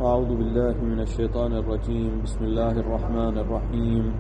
أعوذ بالله من الشيطان الرجيم. بسم الله الرحمن الرحيم،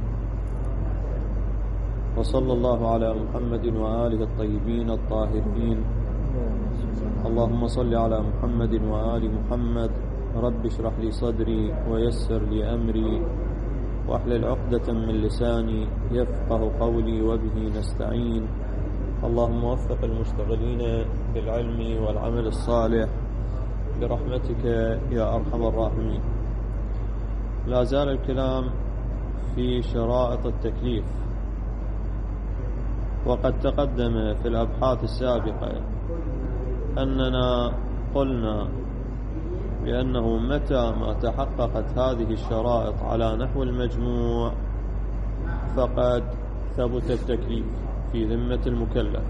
وصلى الله على محمد وآله الطيبين الطاهرين. اللهم صل على محمد وآل محمد. رب اشرح لي صدري ويسر لي أمري واحلل عقدة من لساني يفقه قولي وبه نستعين. اللهم وفق المشتغلين بالعلم والعمل الصالح برحمتك يا أرحم الراحمين. لا زال الكلام في شرائط التكليف، وقد تقدم في الأبحاث السابقة أننا قلنا بأنه متى ما تحققت هذه الشرائط على نحو المجموع فقد ثبت التكليف في ذمة المكلف،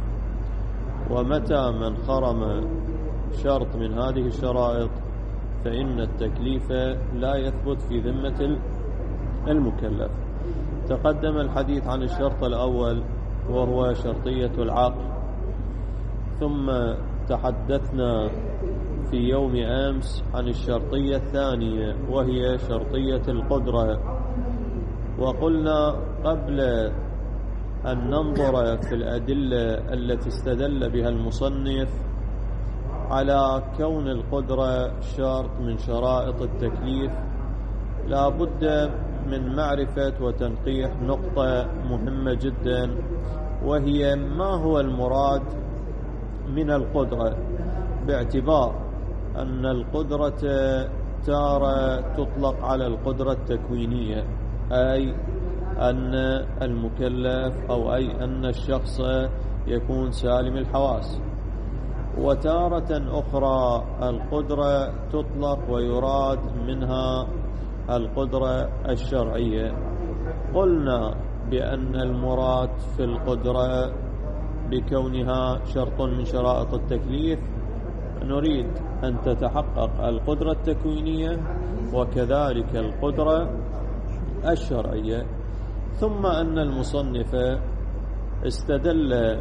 ومتى من خرم شرط من هذه الشرائط فإن التكليف لا يثبت في ذمة المكلف. تقدم الحديث عن الشرط الأول وهو شرطية العقل، ثم تحدثنا في يوم أمس عن الشرطية الثانية وهي شرطية القدرة، وقلنا قبل أن ننظر في الأدلة التي استدل بها المصنف على كون القدرة شرط من شرائط التكليف لا بد من معرفة وتنقيح نقطة مهمة جدا، وهي ما هو المراد من القدرة، باعتبار أن القدرة تارة تطلق على القدرة التكوينية، أي أن المكلف أو أي أن الشخص يكون سالم الحواس، وتارة أخرى القدرة تطلق ويراد منها القدرة الشرعية. قلنا بأن المراد في القدرة بكونها شرط من شرائط التكليف نريد أن تتحقق القدرة التكوينية وكذلك القدرة الشرعية، ثم أن المصنف استدل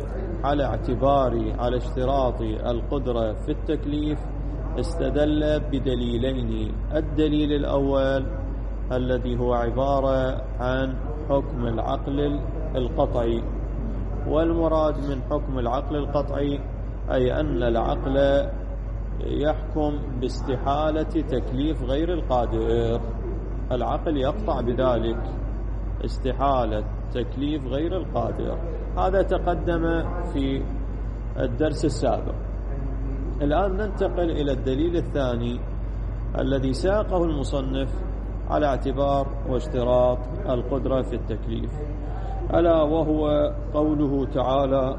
على اشتراط القدرة في التكليف استدل بدليلين. الدليل الأول الذي هو عبارة عن حكم العقل القطعي، والمراد من حكم العقل القطعي أي أن العقل يحكم باستحالة تكليف غير القادر، العقل يقطع بذلك استحالة تكليف غير القادر. هذا تقدم في الدرس السابق. الآن ننتقل إلى الدليل الثاني الذي ساقه المصنف على اعتبار واشتراط القدرة في التكليف، ألا وهو قوله تعالى: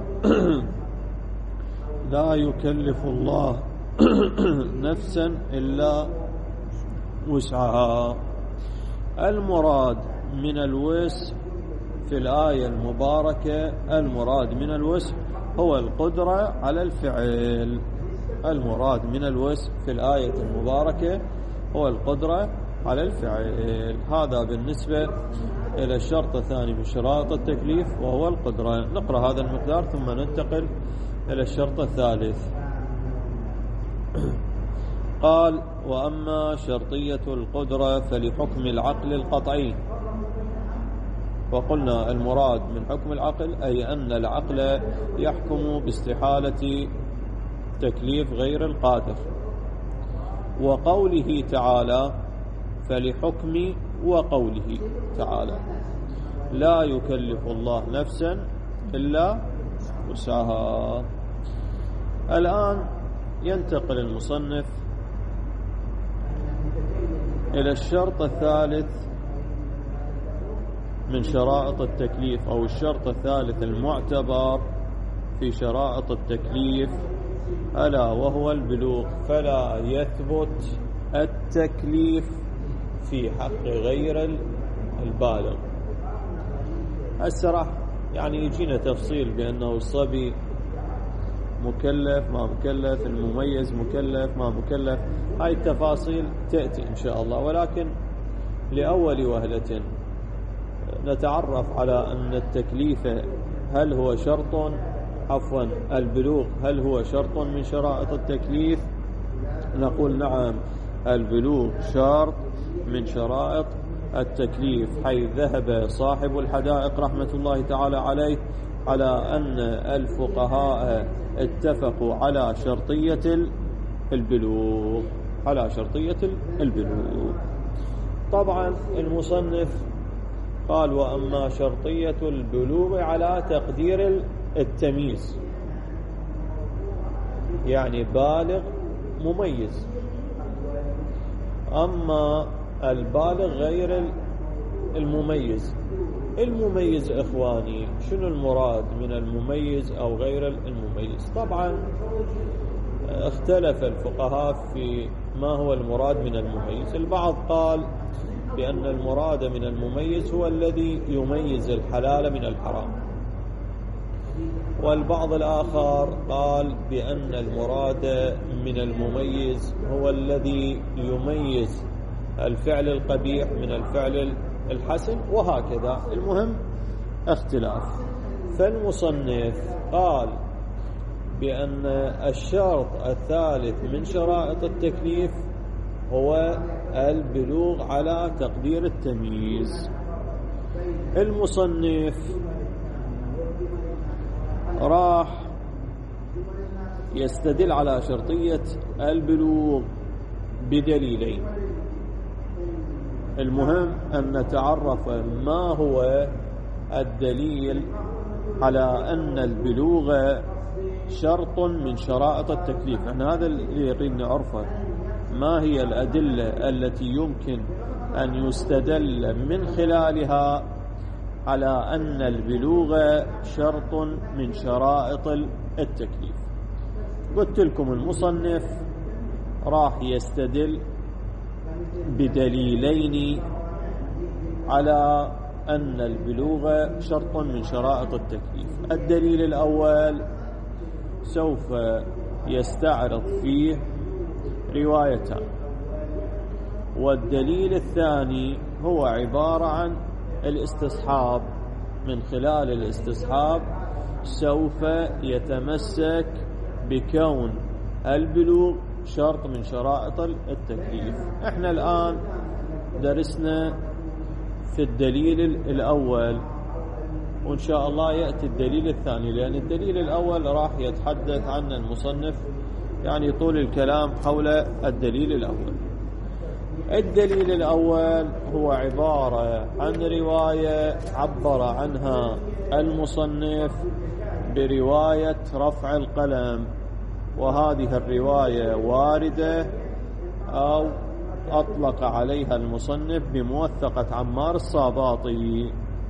لا يكلف الله نفسا إلا وسعها. المراد من الوسع في الآية المباركة، المراد من الوسع هو القدرة على الفعل. المراد من الوسع في الآية المباركة هو القدرة على الفعل. هذا بالنسبة إلى الشرط الثاني من شرائط التكليف وهو القدرة. نقرأ هذا المقدار ثم ننتقل إلى الشرط الثالث. قال: وأما شرطية القدرة فلحكم العقل القطعي. وقلنا المراد من حكم العقل أي أن العقل يحكم باستحالة تكليف غير القادر. وقوله تعالى فلحكم، وقوله تعالى لا يكلف الله نفسا إلا وسعها. الآن ينتقل المصنف إلى الشرط الثالث من شرائط التكليف، أو الشرط الثالث المعتبر في شرائط التكليف، ألا وهو البلوغ. فلا يثبت التكليف في حق غير البالغ. السرح يعني يجينا تفصيل بأنه الصبي مكلف ما مكلف، المميز مكلف ما مكلف، هاي التفاصيل تأتي إن شاء الله، ولكن لأول وهلة نتعرف على أن التكليف هل هو شرط، البلوغ هل هو شرط من شرائط التكليف؟ نقول نعم، البلوغ شرط من شرائط التكليف، حيث ذهب صاحب الحدائق رحمة الله تعالى عليه على أن الفقهاء اتفقوا على شرطية البلوغ، على شرطية البلوغ. طبعا المصنف قال: وأما شرطية البلوغ على تقدير التمييز، يعني بالغ مميز. أما البالغ غير المميز، المميز إخواني شنو المراد من المميز أو غير المميز؟ طبعا اختلف الفقهاء في ما هو المراد من المميز. البعض قال بأن المراد من المميز هو الذي يميز الحلال من الحرام، والبعض الآخر قال بأن المراد من المميز هو الذي يميز الفعل القبيح من الفعل الحسن، وهكذا. المهم اختلاف. فالمصنف قال بأن الشرط الثالث من شرائط التكليف هو البلوغ على تقدير التمييز. المصنف راح يستدل على شرطية البلوغ بدليلين. المهم أن نتعرف ما هو الدليل على أن البلوغ شرط من شرائط التكليف. هذا اللي يريد نعرفه، ما هي الأدلة التي يمكن أن يستدل من خلالها على أن البلوغ شرط من شرائط التكليف. قلت لكم المصنف راح يستدل بدليلين على أن البلوغ شرط من شرائط التكليف. الدليل الأول سوف يستعرض فيه روايتان، والدليل الثاني هو عبارة عن الاستصحاب. من خلال الاستصحاب سوف يتمسك بكون البلوغ شرط من شرائط التكليف. احنا الآن درسنا في الدليل الأول، وإن شاء الله يأتي الدليل الثاني، لأن الدليل الأول راح يتحدث عن المصنف يعني طول الكلام حول الدليل الأول. الدليل الأول هو عبارة عن رواية عبر عنها المصنف برواية رفع القلم، وهذه الرواية واردة أو أطلق عليها المصنف بموثقة عمار الصاباطي.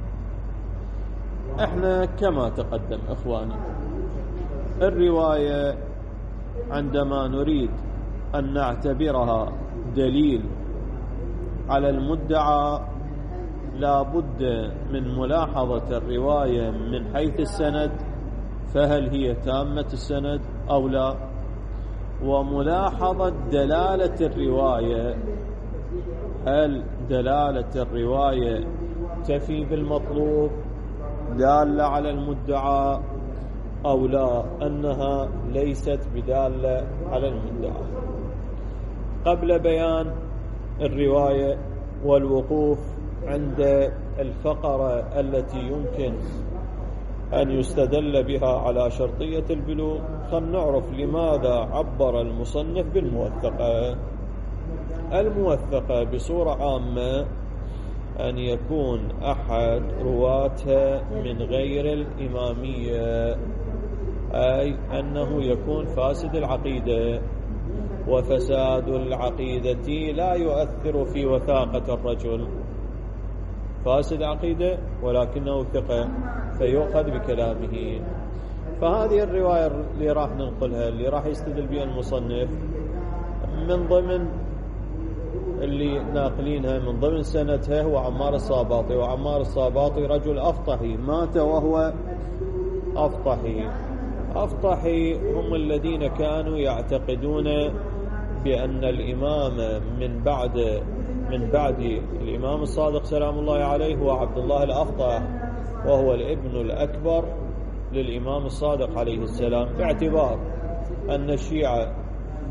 احنا كما تقدم إخواني، الرواية عندما نريد أن نعتبرها دليل على المدعى لا بد من ملاحظة الرواية من حيث السند، فهل هي تامة السند أو لا، وملاحظة دلالة الرواية، هل دلالة الرواية تفي بالمطلوب، دالة على المدعى أو لا، أنها ليست بدالة على المدعى. قبل بيان الرواية والوقوف عند الفقرة التي يمكن أن يستدل بها على شرطية البلوغ، فلنعرف لماذا عبر المصنف بالموثقة. الموثقة بصورة عامة أن يكون أحد رواتها من غير الإمامية، أي أنه يكون فاسد العقيدة، وفساد العقيدة لا يؤثر في وثاقة الرجل. فاسد عقيدة ولكنه ثقة فيؤخذ بكلامه. فهذه الرواية اللي راح ننقلها، اللي راح يستدل بها المصنف، من ضمن اللي ناقلينها من ضمن سنتها هو عمار الصاباطي. وعمار الصاباطي رجل أفطحي، مات وهو أفطحي. أفطحي هم الذين كانوا يعتقدون بأن الإمام من بعد الإمام الصادق سلام الله عليه هو عبد الله الأفطح، وهو الابن الأكبر للإمام الصادق عليه السلام، باعتبار أن الشيعة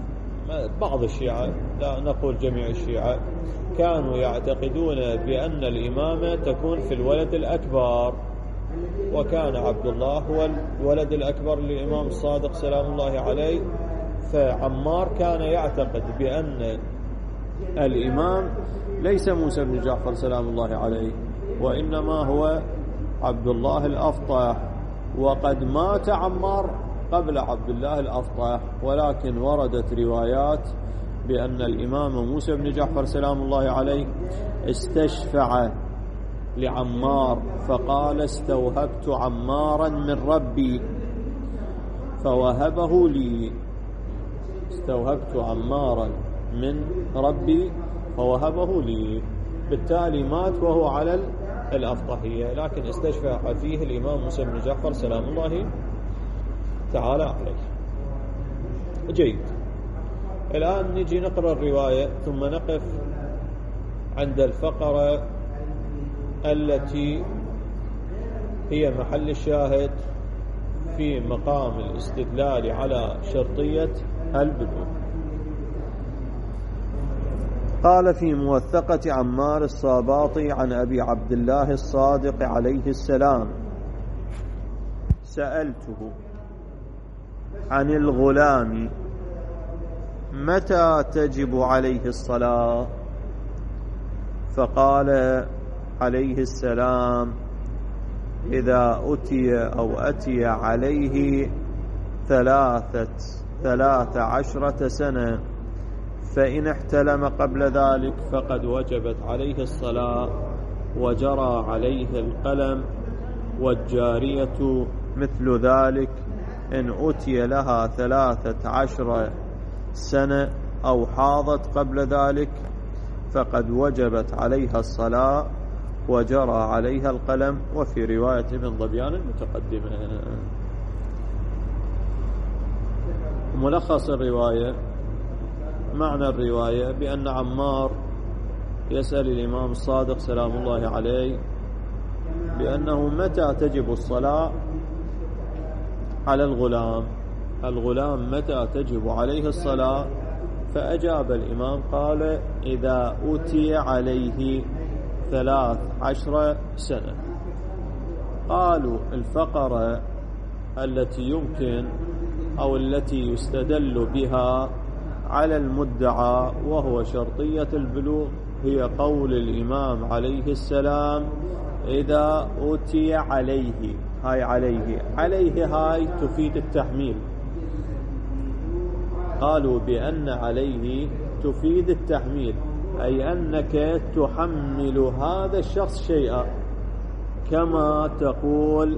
بعض الشيعة، لا نقول جميع الشيعة، كانوا يعتقدون بأن الإمامة تكون في الولد الأكبر، وكان عبد الله هو الولد الأكبر للإمام الصادق سلام الله عليه. فعمار كان يعتقد بأن الإمام ليس موسى بن جعفر سلام الله عليه، وإنما هو عبد الله الأفطح، وقد مات عمار قبل عبد الله الأفطح، ولكن وردت روايات بأن الإمام موسى بن جعفر سلام الله عليه استشفع لعمار فقال: استوهبت عمارا من ربي فوهبه لي. استوهبت عمارا من ربي فوهبه لي، بالتالي مات وهو على الأفطحية، لكن استشفع فيه الإمام موسى بن جعفر سلام الله تعالى عليه. جيد، الآن نجي نقرأ الرواية ثم نقف عند الفقرة التي هي محل الشاهد في مقام الاستدلال على شرطية البلوغ. قال: في موثقة عمار الصاباطي عن أبي عبد الله الصادق عليه السلام: سألته عن الغلام متى تجب عليه الصلاة؟ فقال عليه السلام: إذا أتي عليه 13 سنة، فإن احتلم قبل ذلك فقد وجبت عليه الصلاة وجرى عليه القلم، والجارية مثل ذلك إن أتي لها 13 سنة أو حاضت قبل ذلك فقد وجبت عليها الصلاة وجرى عليها القلم. وفي رواية ابن ظبيان المتقدمة. ملخص الرواية: معنى الرواية بأن عمار يسأل الإمام الصادق سلام الله عليه بأنه متى تجب الصلاة على الغلام متى تجب عليه الصلاة؟ فأجاب الإمام قال: إذا أتي عليه 13 سنة. قالوا: الفقرة التي يمكن أو التي يستدل بها على المدعى وهو شرطية البلوغ هي قول الإمام عليه السلام: إذا أتي عليه. هاي عليه هاي تفيد التحميل. قالوا بأن عليه تفيد التحميل، أي أنك تحمل هذا الشخص شيئا، كما تقول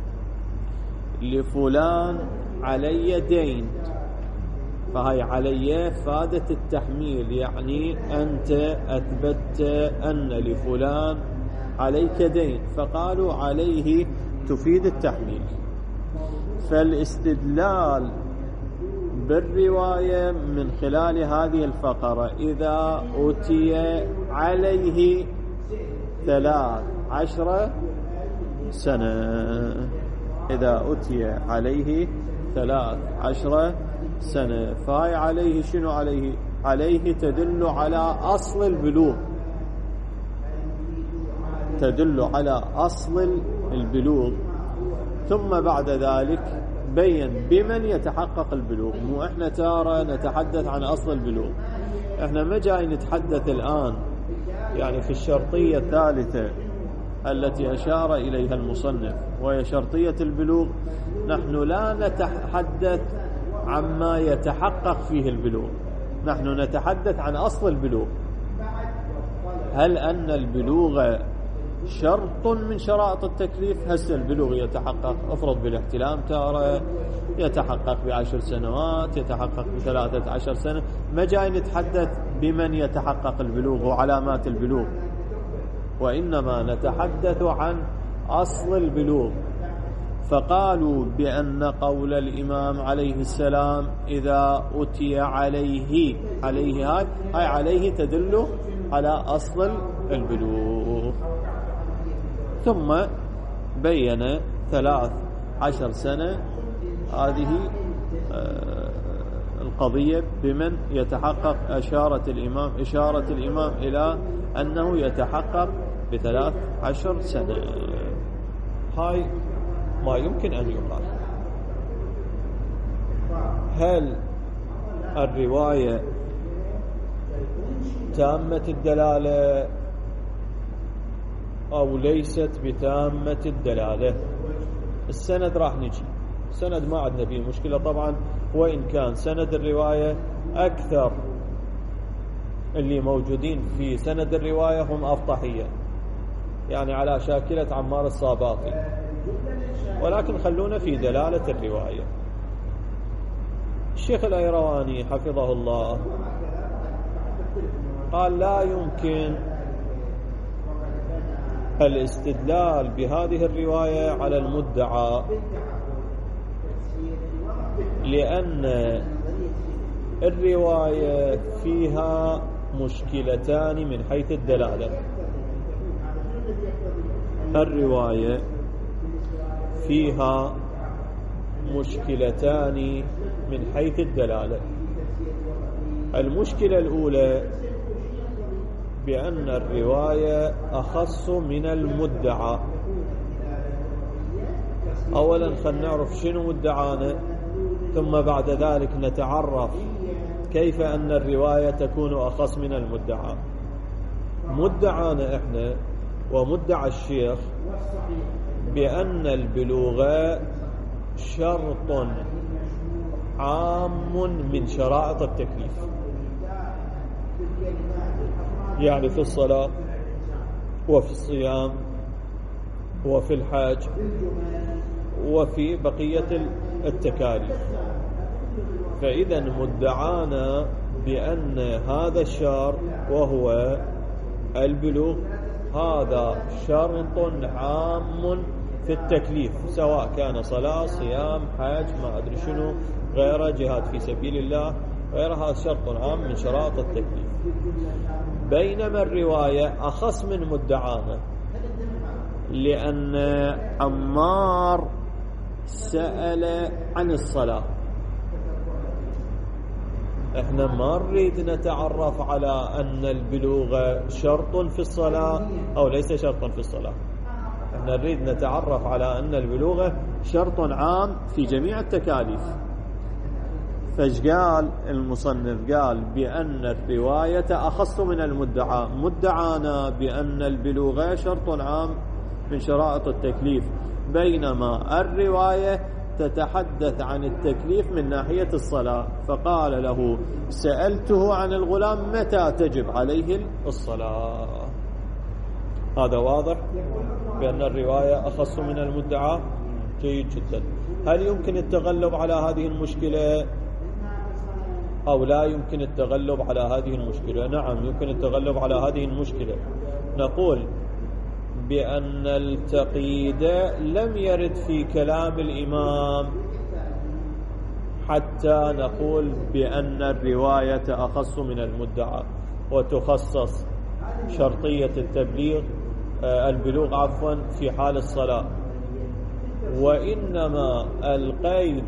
لفلان علي دين، فهي علي فادة التحميل، يعني أنت أثبتت أن لفلان عليك دين، فقالوا عليه تفيد التحميل. فالاستدلال بالرواية من خلال هذه الفقرة: إذا أتي عليه 13 سنة، إذا أتي عليه 13 سنة، فهي عليه شنو؟ عليه تدل على أصل البلوغ، تدل على أصل البلوغ. ثم بعد ذلك بين بمن يتحقق البلوغ. مو احنا تارة نتحدث عن أصل البلوغ، احنا ما جاي نتحدث الآن يعني في الشرطية الثالثة التي أشار إليها المصنف وهي شرطية البلوغ. نحن لا نتحدث عما يتحقق فيه البلوغ، نحن نتحدث عن أصل البلوغ. هل أن البلوغ شرط من شرائط التكليف؟ هسه البلوغ يتحقق افرض بالاحتلام تارة، يتحقق ب10 سنوات، يتحقق ب13 سنة. ما جاي نتحدث بمن يتحقق البلوغ وعلامات البلوغ، وإنما نتحدث عن أصل البلوغ. فقالوا بأن قول الإمام عليه السلام إذا أتي عليه هاي عليه تدل على أصل البلوغ. ثم بين 13 سنة هذه القضية بمن يتحقق إشارة الإمام إلى أنه يتحقق ب13 سنة. هاي ما يمكن أن يقال. هل الرواية تامة الدلالة أو ليست بتامة الدلالة؟ السند راح نجي، السند ما عندنا فيه مشكلة طبعا، وإن كان سند الرواية أكثر اللي موجودين في سند الرواية هم أفطحية، يعني على شاكلة عمار الصاباطي، ولكن خلونا في دلالة الرواية. الشيخ الأيرواني حفظه الله قال لا يمكن الاستدلال بهذه الرواية على المدعى، لأن الرواية فيها مشكلتان من حيث الدلالة. الرواية فيها مشكلتان من حيث الدلالة. المشكلة الأولى بأن الرواية أخص من المدعى. أولا خلينا نعرف شنو مدعانا، ثم بعد ذلك نتعرف كيف أن الرواية تكون أخص من المدعى. مدعانا إحنا ومدعى الشيخ بأن البلوغ شرط عام من شرائط التكليف، يعني في الصلاة وفي الصيام وفي الحج وفي بقية التكاليف. فإذا مدعانا بأن هذا الشرط وهو البلوغ هذا شرط عام في التكليف، سواء كان صلاة صيام حج ما أدري شنو غيره، جهاد في سبيل الله غيرها، شرط عام من شرائط التكليف. بينما الرواية أخص من مدعانا، لأن عمار سأل عن الصلاة. احنا ما نريد نتعرف على أن البلوغ شرط في الصلاة أو ليس شرطا في الصلاة، احنا نريد نتعرف على أن البلوغ شرط عام في جميع التكاليف. فايش قال المصنف؟ قال بأن الرواية أخص من المدعى. مدعانا بأن البلوغ شرط عام من شرائط التكليف، بينما الرواية تتحدث عن التكليف من ناحية الصلاة. فقال له سألته عن الغلام متى تجب عليه الصلاة. هذا واضح بأن الرواية أخص من المدعى. جيد جدا. هل يمكن التغلب على هذه المشكلة أو لا يمكن التغلب على هذه المشكلة؟ نعم يمكن التغلب على هذه المشكلة. نقول بأن التقييد لم يرد في كلام الإمام حتى نقول بأن الرواية أخص من المدعى وتخصص شرطية البلوغ في حال الصلاة. وإنما القيد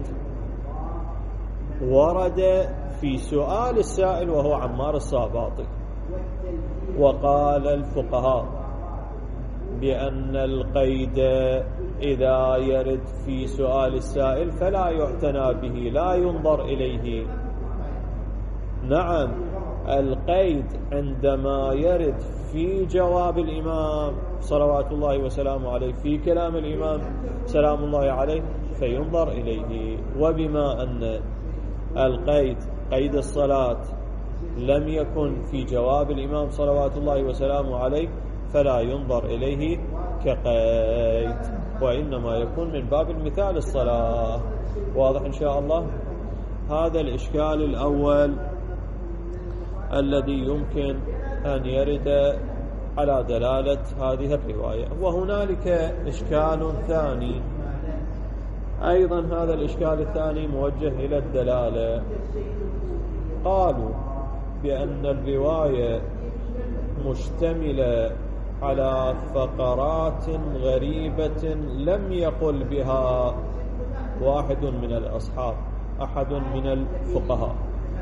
ورد في سؤال السائل وهو عمار الصاباطي. وقال الفقهاء بأن القيد إذا يرد في سؤال السائل فلا يعتنى به، لا ينظر إليه. نعم القيد عندما يرد في جواب الإمام صلوات الله وسلامه عليه، في كلام الإمام سلام الله عليه، فينظر إليه. وبما أن القيد قيد الصلاة لم يكن في جواب الإمام صلوات الله وسلامه عليه فلا ينظر إليه كقيد، وإنما يكون من باب المثال الصلاة. واضح إن شاء الله؟ هذا الإشكال الأول الذي يمكن أن يرد على دلالة هذه الرواية. وهنالك إشكال ثاني أيضا، هذا الإشكال الثاني موجه إلى الدلالة. قالوا بأن الرواية مشتملة على فقرات غريبة لم يقل بها واحد من الأصحاب. أحد من الفقهاء.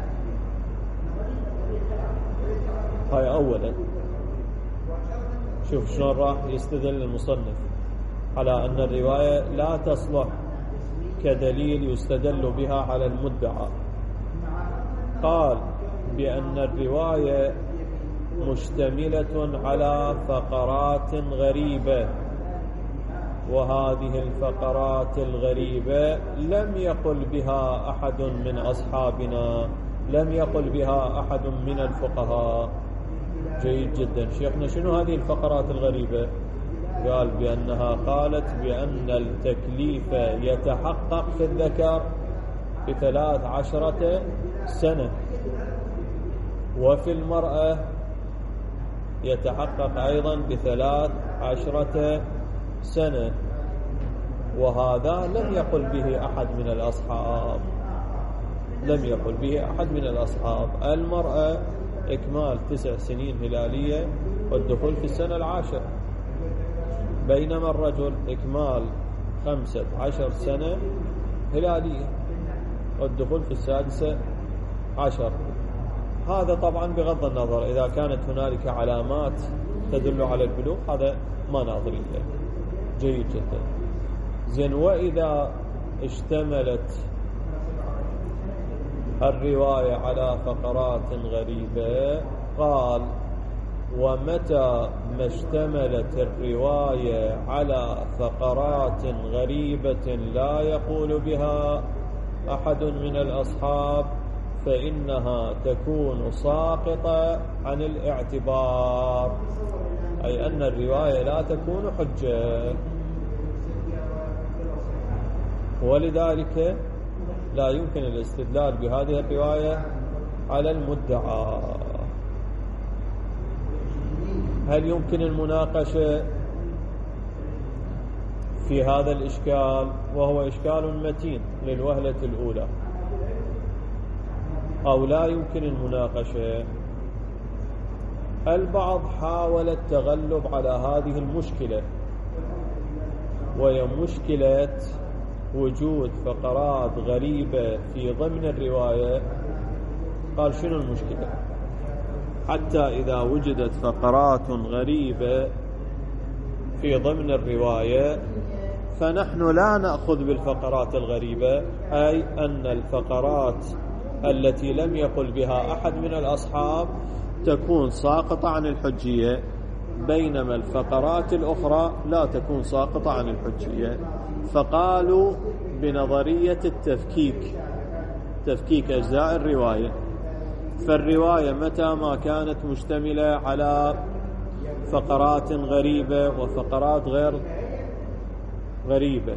هاي أولا. شوف شلون راح يستدل المصنف على أن الرواية لا تصلح كدليل يستدل بها على المدعى. قال بأن الرواية مشتملة على فقرات غريبة، وهذه الفقرات الغريبة لم يقل بها أحد من أصحابنا، لم يقل بها أحد من الفقهاء. جيد جدا. شيخنا شنو هذه الفقرات الغريبة؟ قال بأنها قالت بأن التكليف يتحقق في الذكر ب13 سنة، وفي المرأة يتحقق أيضا ب13 سنة، وهذا لم يقل به أحد من الأصحاب، لم يقل به أحد من الأصحاب. المرأة إكمال 9 سنين هلالية والدخول في السنة 10، بينما الرجل إكمال 15 سنة هلالية والدخول في 16. هذا طبعا بغض النظر إذا كانت هنالك علامات تدل على البلوغ، هذا ما ناظر إليه. جيد جدا. زين، وإذا اشتملت الرواية على فقرات غريبة، قال ومتى ما اشتملت الرواية على فقرات غريبة لا يقول بها أحد من الأصحاب فإنها تكون ساقطة عن الاعتبار، أي أن الرواية لا تكون حجة، ولذلك لا يمكن الاستدلال بهذه الرواية على المدعى. هل يمكن المناقشة في هذا الإشكال؟ وهو إشكال متين للوهلة الأولى. أو لا يمكن المناقشة؟ البعض حاول التغلب على هذه المشكلة، وهي مشكلة وجود فقرات غريبة في ضمن الرواية. قال شنو المشكلة؟ حتى إذا وجدت فقرات غريبة في ضمن الرواية فنحن لا نأخذ بالفقرات الغريبة، أي أن الفقرات التي لم يقل بها أحد من الأصحاب تكون ساقطة عن الحجية، بينما الفقرات الأخرى لا تكون ساقطة عن الحجية. فقالوا بنظرية التفكيك، تفكيك أجزاء الرواية. فالرواية متى ما كانت مشتملة على فقرات غريبة وفقرات غير غريبة،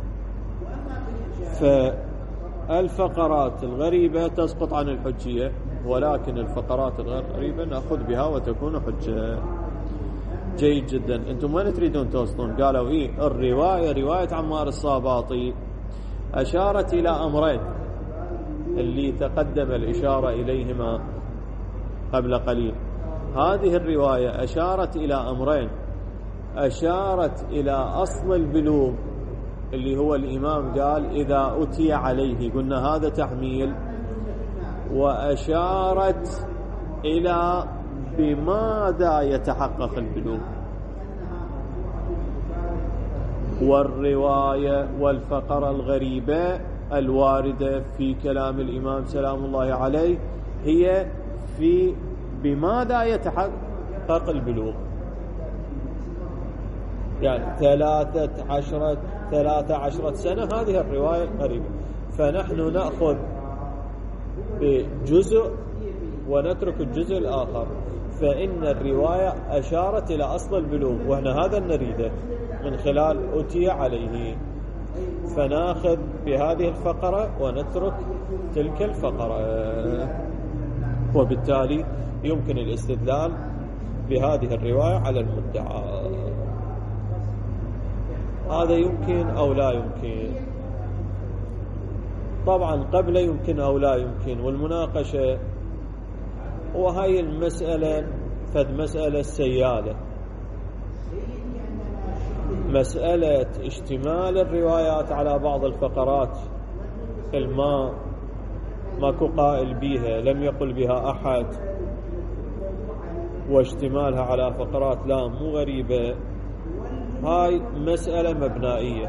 فالفقرات الغريبة تسقط عن الحجية، ولكن الفقرات الغير غريبة نأخذ بها وتكون حجة. جيد جدا. أنتم وين تريدون توصلون؟ قالوا الرواية رواية عمار الصاباطي أشارت إلى أمرين اللي تقدم الإشارة إليهما قبل قليل. هذه الرواية أشارت إلى أمرين، أشارت إلى أصل البلوغ اللي هو الإمام قال إذا أتي عليه، قلنا هذا تحميل، وأشارت إلى بماذا يتحقق البلوغ. والرواية والفقرة الغريبة الواردة في كلام الإمام سلام الله عليه هي في بماذا يتحقق البلوغ، يعني 13 سنة هذه الرواية القريبة. فنحن نأخذ بجزء ونترك الجزء الآخر، فإن الرواية أشارت إلى أصل البلوغ، وإحنا هذا نريده من خلال أتي عليه، فناخذ بهذه الفقرة ونترك تلك الفقرة، وبالتالي يمكن الاستدلال بهذه الرواية على المدعى. هذا يمكن أو لا يمكن؟ طبعا قبل يمكن أو لا يمكن، والمناقشة وهي المسألة فد مسألة سيالة، مسألة اشتمال الروايات على بعض الفقرات ما ماكو قائل بيها، لم يقل بها أحد، واشتمالها على فقرات لا مو غريبة، هاي مسألة مبنائية.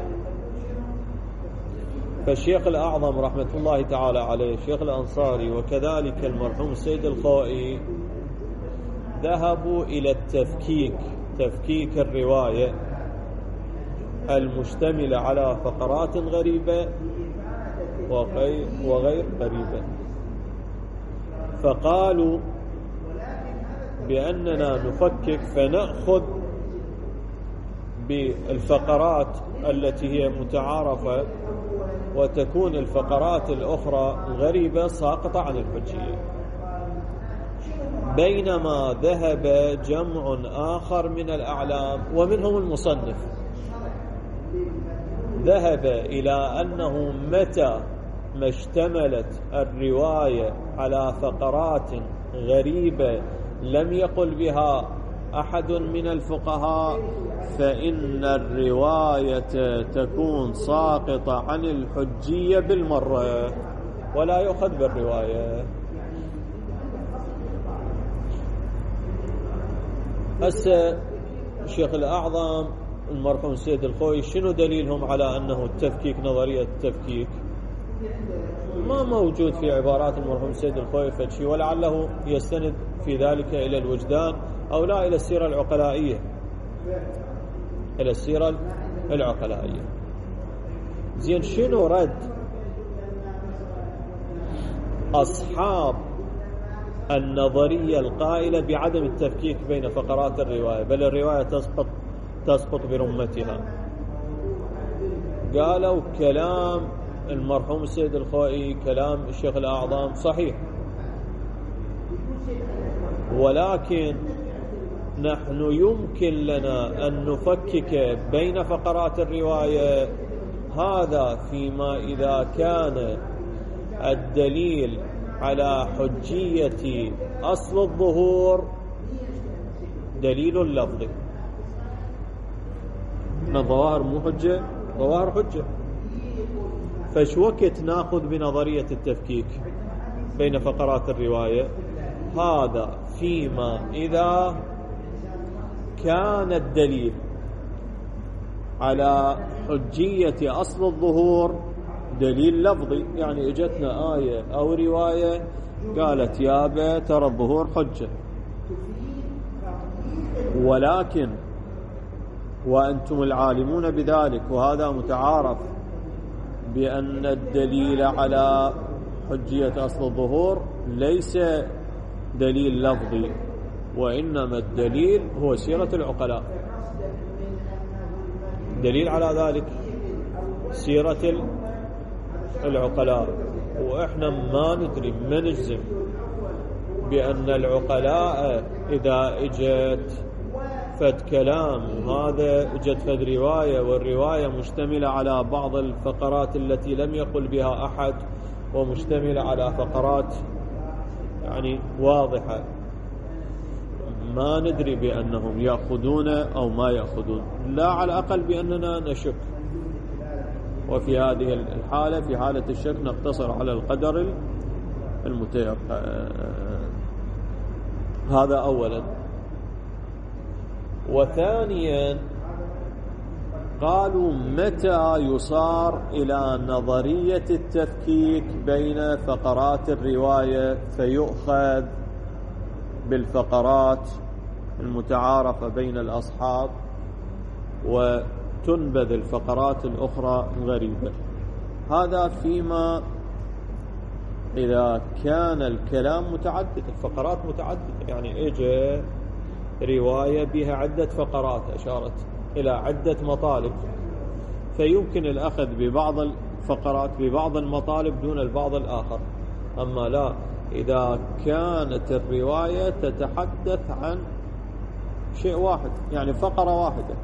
فالشيخ الأعظم رحمة الله تعالى عليه الشيخ الأنصاري وكذلك المرحوم السيد الخوئي ذهبوا إلى تفكيك الرواية المشتملة على فقرات غريبة وغير غريبة، فقالوا بأننا نفكك فنأخذ بالفقرات التي هي متعارفة، وتكون الفقرات الأخرى غريبة ساقطة عن الحجية. بينما ذهب جمع آخر من الأعلام ومنهم المصنف ذهب إلى أنه متى ما اشتملت الرواية على فقرات غريبة لم يقل بها أحد من الفقهاء فإن الرواية تكون ساقطة عن الحجية بالمرة ولا يؤخذ بالرواية. هسه الشيخ الأعظم المرحوم السيد الخوئي شنو دليلهم على أنه التفكيك، نظرية التفكيك ما موجود في عبارات المرحوم السيد الخوئي فشي، ولعله يستند في ذلك إلى الوجدان أو لا إلى السيرة العقلائية، إلى السيرة العقلائية. زين شنو رد أصحاب النظرية القائلة بعدم التفكيك بين فقرات الرواية بل الرواية تسقط برمتها؟ قالوا كلام المرحوم السيد الخوئي كلام الشيخ الأعظم صحيح، ولكن نحن يمكن لنا أن نفكك بين فقرات الرواية، هذا فيما إذا كان الدليل على حجية أصل الظهور دليل لفظي. الظواهر مو حجة، ظواهر حجة، فش وقت ناخذ بنظرية التفكيك بين فقرات الرواية؟ هذا فيما إذا كان الدليل على حجية أصل الظهور دليل لفظي، يعني اجتنا آية أو رواية قالت يابا ترى الظهور حجة، ولكن وأنتم العالمون بذلك وهذا متعارف بأن الدليل على حجية أصل الظهور ليس دليل لفظي، وإنما الدليل هو سيرة العقلاء. دليل على ذلك سيرة العقلاء، وإحنا ما ندري ما نجزم بأن العقلاء إذا اجت فد كلام وهذا اجت فد رواية والرواية مشتملة على بعض الفقرات التي لم يقل بها أحد ومشتملة على فقرات يعني واضحة، ما ندري بأنهم يأخذون أو ما يأخذون، لا على الأقل بأننا نشك. وفي هذه الحالة في حالة الشك نقتصر على القدر المتيقن. هذا أولا. وثانيا قالوا متى يصار إلى نظرية التفكيك بين فقرات الرواية فيؤخذ بالفقرات المتعارفة بين الأصحاب وتنبذ الفقرات الأخرى غريبة؟ هذا فيما إذا كان الكلام متعدد، الفقرات متعددة، يعني اجى رواية بها عدة فقرات أشارت إلى عدة مطالب، فيمكن الأخذ ببعض الفقرات ببعض المطالب دون البعض الآخر. أما لا، إذا كانت الرواية تتحدث عن شيء واحد، يعني فقرة واحدة،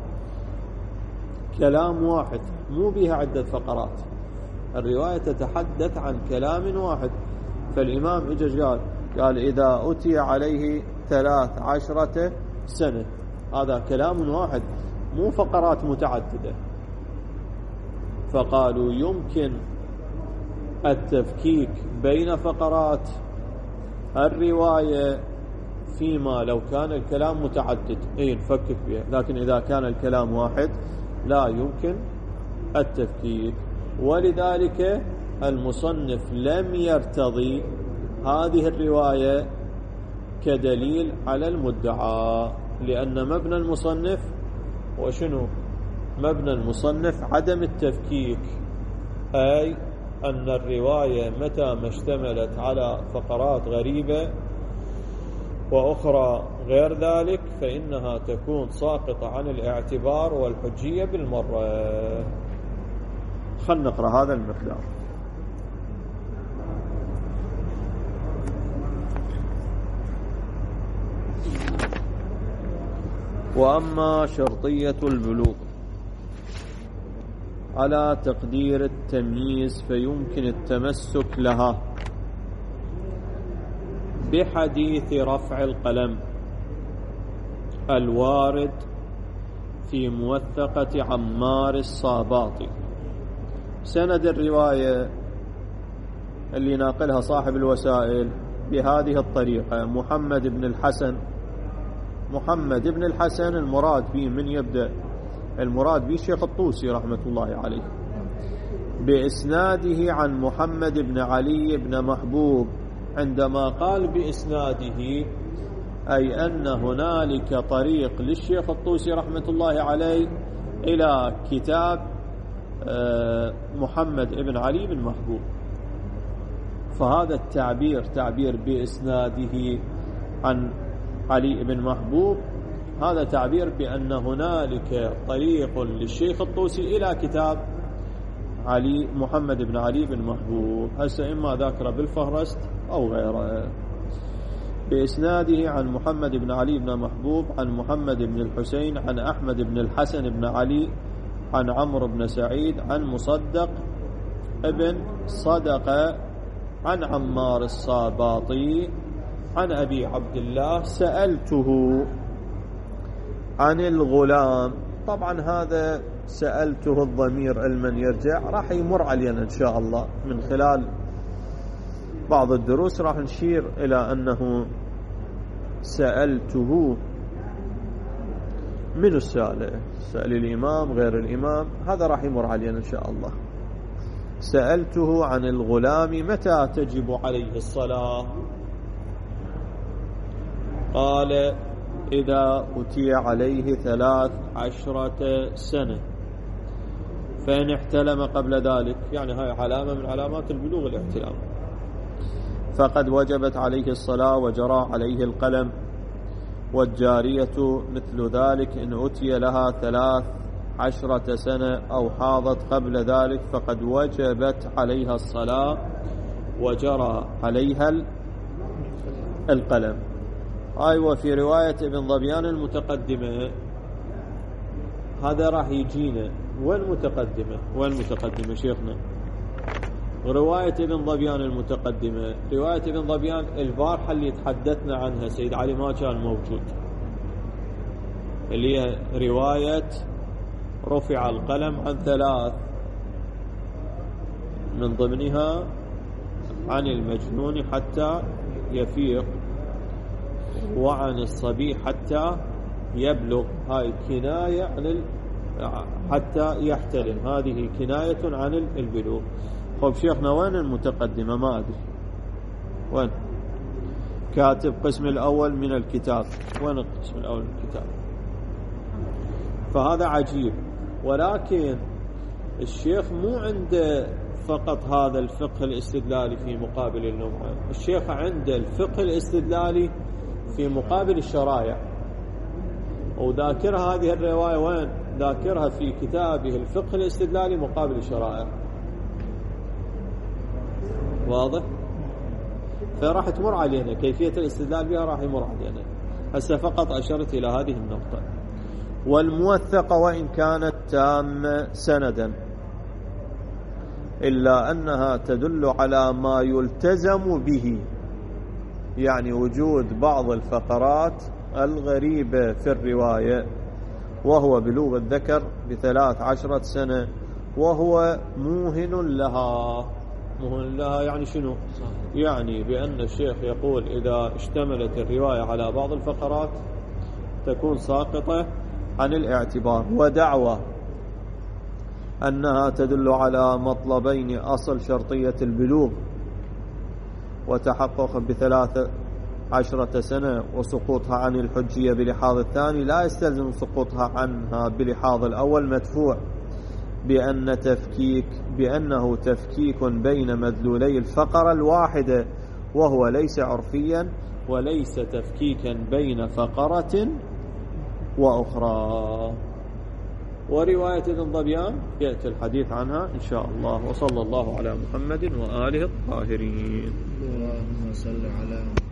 كلام واحد مو بها عدة فقرات، الرواية تتحدث عن كلام واحد، فالإمام إجا قال إذا أتي عليه 13 سنة، هذا كلام واحد مو فقرات متعددة. فقالوا يمكن التفكيك بين فقرات الرواية فيما لو كان الكلام متعدد نفكك به، لكن إذا كان الكلام واحد لا يمكن التفكيك. ولذلك المصنف لم يرتضي هذه الرواية كدليل على المدعى، لأن مبنى المصنف وشنو؟ مبنى المصنف عدم التفكيك، أي أن الرواية متى ما اشتملت على فقرات غريبة وأخرى غير ذلك فإنها تكون ساقطة عن الاعتبار والحجية بالمرة. خلنا نقرأ هذا المقدار. وأما شرطية البلوغ على تقدير التمييز فيمكن التمسك لها بحديث رفع القلم الوارد في موثقة عمار الصاباطي. سند الرواية اللي ناقلها صاحب الوسائل بهذه الطريقة: محمد بن الحسن المراد به من يبدأ؟ المراد به الشيخ الطوسي رحمة الله عليه، بإسناده عن محمد بن علي بن محبوب. عندما قال بإسناده أي أن هنالك طريق للشيخ الطوسي رحمة الله عليه إلى كتاب محمد بن علي بن محبوب. فهذا التعبير تعبير بإسناده عن علي بن محبوب، هذا تعبير بأن هنالك طريق للشيخ الطوسي إلى كتاب محمد بن علي بن محبوب، هسه إما ذاكره بالفهرست أو غيره. بإسناده عن محمد بن علي بن محبوب عن محمد بن الحسين عن أحمد بن الحسن بن علي عن عمرو بن سعيد عن مصدق ابن صدقة عن عمار الصاباطي عن أبي عبد الله سألته عن الغلام. طبعا هذا سألته الضمير المن يرجع راح يمر علينا إن شاء الله من خلال بعض الدروس، راح نشير إلى أنه سألته من السائل، سأل الإمام غير الإمام، هذا راح يمر علينا إن شاء الله. سألته عن الغلام متى تجب عليه الصلاة؟ قال إذا أتي عليه 13 سنة، فإن احتلم قبل ذلك، يعني هاي علامة من علامات البلوغ الاحتلام، فقد وجبت عليه الصلاة وجرى عليه القلم. والجارية مثل ذلك إن أتي لها 13 سنة أو حاضت قبل ذلك فقد وجبت عليها الصلاة وجرى عليها القلم. أيوة، في رواية ابن ظبيان المتقدمة هذا راح يجينا. وين متقدمة شيخنا؟ رواية ابن ظبيان المتقدمة، رواية ابن ظبيان البارحة اللي تحدثنا عنها سيد علي ما كان موجود، اللي هي رواية رفع القلم عن 3، من ضمنها عن المجنون حتى يفيق، وعن الصبي حتى يبلغ. هاي كناية عن حتى يحتلم، هذه كناية عن البلوغ. طيب شيخنا وين المتقدمة؟ ما أدري وين كاتب قسم الأول من الكتاب، وين القسم الأول من الكتاب؟ فهذا عجيب. ولكن الشيخ مو عنده فقط هذا الفقه الاستدلالي في مقابل النمعة، الشيخ عنده الفقه الاستدلالي في مقابل الشرائع، وذاكر هذه الرواية وين؟ ذاكرها في كتابه الفقه الاستدلالي مقابل الشرائع. واضح؟ فراح تمر علينا كيفية الاستدلال بها، راح يمر علينا. هسه فقط أشرت إلى هذه النقطة. والموثقة وإن كانت تامة سندا إلا أنها تدل على ما يلتزم به، يعني وجود بعض الفقرات الغريبة في الرواية، وهو بلوغ الذكر ب13 سنة، وهو موهن لها، لها يعني شنو؟ يعني بأن الشيخ يقول إذا اشتملت الرواية على بعض الفقرات تكون ساقطة عن الاعتبار. ودعوة أنها تدل على مطلبين: أصل شرطية البلوغ وتحقق ب13 سنة وسقوطها عن الحجية بلحاظ الثاني، لا يستلزم سقوطها عنها بلحاظ الأول، مدفوع بأنه تفكيك بين مدلولي الفقرة الواحدة، وهو ليس عرفيا وليس تفكيكا بين فقرة وأخرى. ورواية ابن ظبيان يأتي الحديث عنها إن شاء الله. وصلى الله على محمد وآله الطاهرين. اللهم صل على